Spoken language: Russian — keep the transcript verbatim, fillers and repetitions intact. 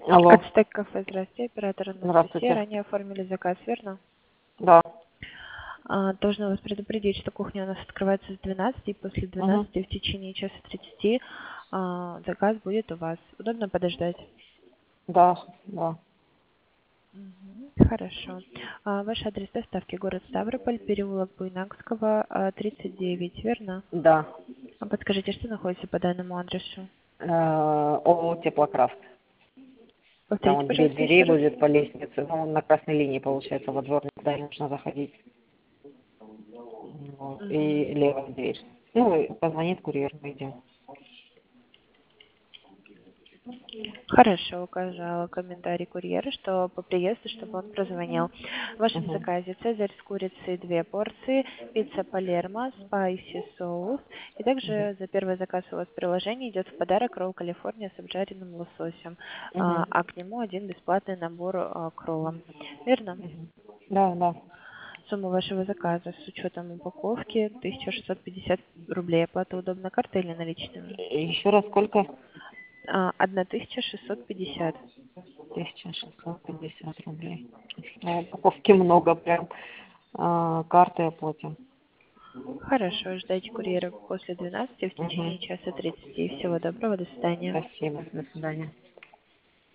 Алло, Ацтек кафе, здравствуйте, оператор Анастасия. здравствуйте. Ранее оформили заказ, верно? Да. А, должна вас предупредить, что кухня у нас открывается с двенадцати, и после Угу. двенадцати в течение часа тридцати а, заказ будет у вас. Удобно подождать? Да, да. Мгм. Хорошо. А, ваш адрес доставки город Ставрополь, переулок Буйнакского, а, тридцать девять, верно? Да. А подскажите, что находится по данному адресу? Э, ООО «Теплокрафт». Там Повторите, вот две пожалуйста, еще двери раз. будет по лестнице. Ну, на красной линии, получается, во двор никуда не нужно заходить. Вот. Мгм. И левая дверь. Ну, и позвонит курьер, мы идем. Хорошо, указала комментарий курьера, что по приезду, чтобы он прозвонил. В вашем Угу. заказе цезарь с курицей две порции, пицца Палермо, спайси соус. И Угу. также за первый заказ у вас в приложении идет в подарок ролл Калифорния с обжаренным лососем, а, Угу. а к нему один бесплатный набор а, к роллам. Верно? Угу. Да, да. Сумма вашего заказа с учетом упаковки тысяча шестьсот пятьдесят рублей. Оплата удобна картой или наличными? Еще раз сколько? А, тысяча шестьсот пятьдесят. Тысяча шестьсот пятьдесят рублей. Ну, упаковки много прям. А, карты оплатим. Хорошо, ждайте курьера после двенадцати в Угу. течение часа тридцати. Всего доброго, до свидания. Спасибо. До свидания.